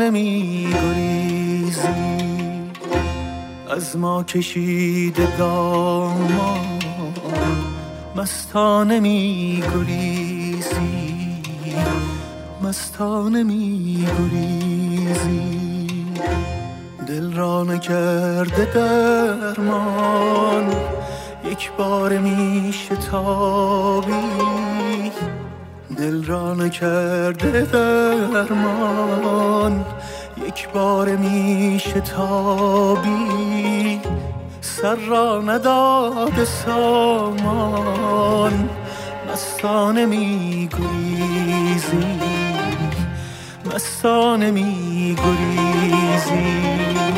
مستانه می گریزی، از ما کشیده دامان مستانه می گریزی، مستانه می گریزی. دل را نکرده درمان، یک بار می شتابی. دل را نکرده درمان، یک بار می شتابی. سر را نداده سامان مستانه می گریزی، مستانه می گریزی.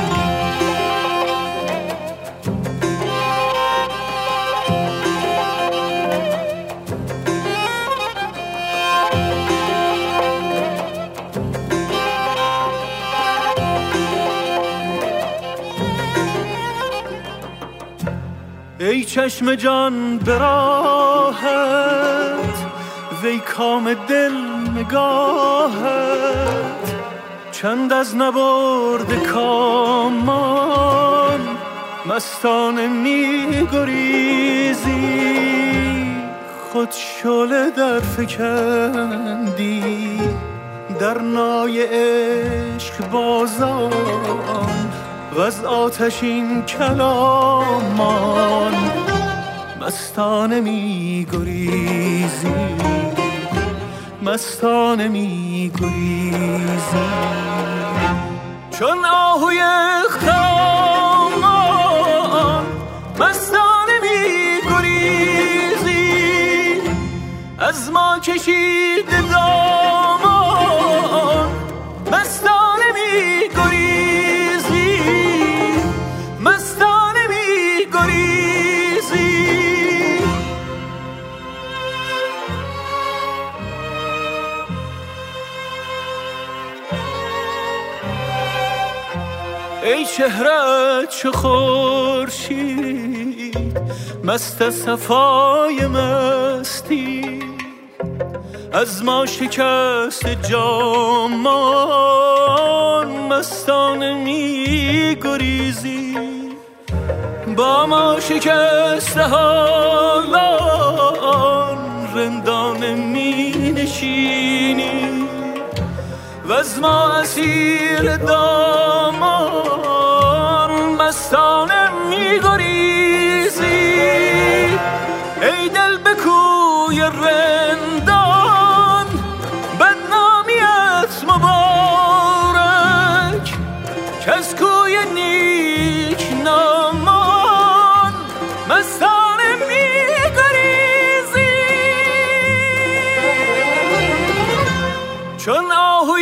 ای چشم جان به راحت، وی کام دل نگاهت. چند از نبرد کامان مستانه می گریزی. خود شعله در فکندی در نای عشق بازان، و از آتشین کلامان مستانه می گریزی، مستانه می گریزی. چون آهوی خرامان مستانه می گریزی، از ما کشیده دامان مستانه می گریزی، مستانه می گریزی. ای چهره چو خورشید مست صفای مستی، از ما شکست جامان مستانه می گریزی. با ما شکست حالان رندانه می نشینی، و از ما اسیر دامان مستانه می گریزی. ای دل به کوی رندان بدنامیت مبارک، که از کوی نیک نامان مستانه می گریزی. چون آهوی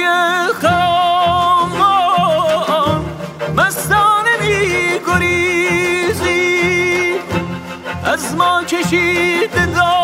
خرامان مستانه می گریزی، از ما کشیده